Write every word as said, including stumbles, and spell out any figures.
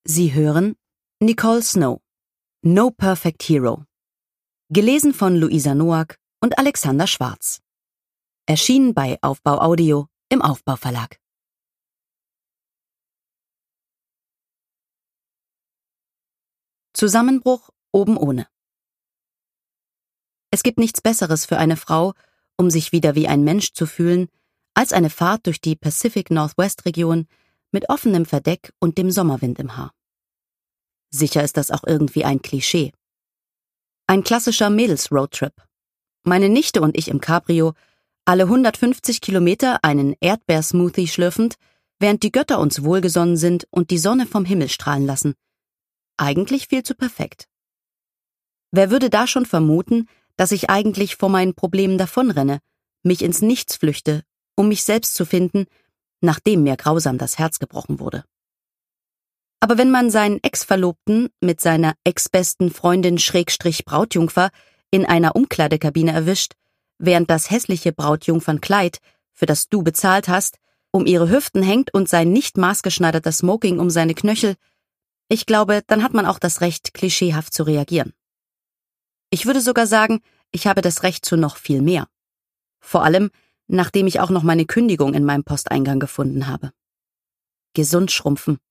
Sie hören Nicole Snow, No Perfect Hero. Gelesen von Luisa Noack und Alexander Schwarz. Erschienen bei Aufbau Audio im Aufbau Verlag. Zusammenbruch oben ohne. Es gibt nichts Besseres für eine Frau, um sich wieder wie ein Mensch zu fühlen, als eine Fahrt durch die Pacific Northwest-Region mit offenem Verdeck und dem Sommerwind im Haar. Sicher ist das auch irgendwie ein Klischee. Ein klassischer Mädels-Roadtrip. Meine Nichte und ich im Cabrio, alle hundertfünfzig Kilometer einen Erdbeersmoothie schlürfend, während die Götter uns wohlgesonnen sind und die Sonne vom Himmel strahlen lassen. Eigentlich viel zu perfekt. Wer würde da schon vermuten, dass ich eigentlich vor meinen Problemen davonrenne, mich ins Nichts flüchte, um mich selbst zu finden, nachdem mir grausam das Herz gebrochen wurde. Aber wenn man seinen Ex-Verlobten mit seiner ex-besten Freundin Schrägstrich Brautjungfer in einer Umkleidekabine erwischt, während das hässliche Brautjungfernkleid, für das du bezahlt hast, um ihre Hüften hängt und sein nicht maßgeschneiderter Smoking um seine Knöchel, ich glaube, dann hat man auch das Recht, klischeehaft zu reagieren. Ich würde sogar sagen, ich habe das Recht zu noch viel mehr. Vor allem, nachdem ich auch noch meine Kündigung in meinem Posteingang gefunden habe. Gesund schrumpfen.